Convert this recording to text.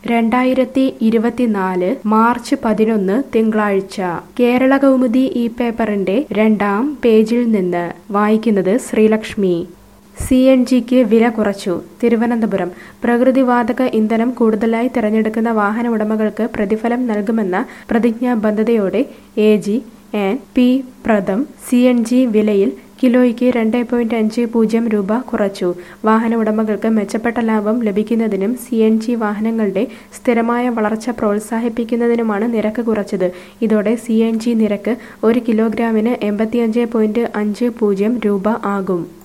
March 11 തിങ്കളാഴ്ച കേരള കൗമുദി ഈ പേപ്പറിന്റെ 2-ാം പേജിൽ നിന്ന് വായിക്കുന്നത് ശ്രീലക്ഷ്മി. CNGക്ക് വില കുറച്ചു. തിരുവനന്തപുരം. പ്രകൃതിവാതക ഇന്ധനം കൂടുതലായി തിരഞ്ഞെടുക്കുന്ന വാഹന ഉടമകൾക്ക് പ്രതിഫലം നൽകുമെന്ന പ്രതിജ്ഞാബദ്ധതയോടെ AG&P പ്രഥം CNG വിലയിൽ കിലോയ്ക്ക് 2.50 രൂപ കുറച്ചു. വാഹന ഉടമകൾക്ക് മെച്ചപ്പെട്ട ലാഭം ലഭിക്കുന്നതിനും CNG വാഹനങ്ങളുടെ സ്ഥിരമായ വളർച്ച പ്രോത്സാഹിപ്പിക്കുന്നതിനുമാണ് നിരക്ക് കുറച്ചത്. ഇതോടെ CNG നിരക്ക് 1 കിലോഗ്രാമിന് 85.50 രൂപ ആകും.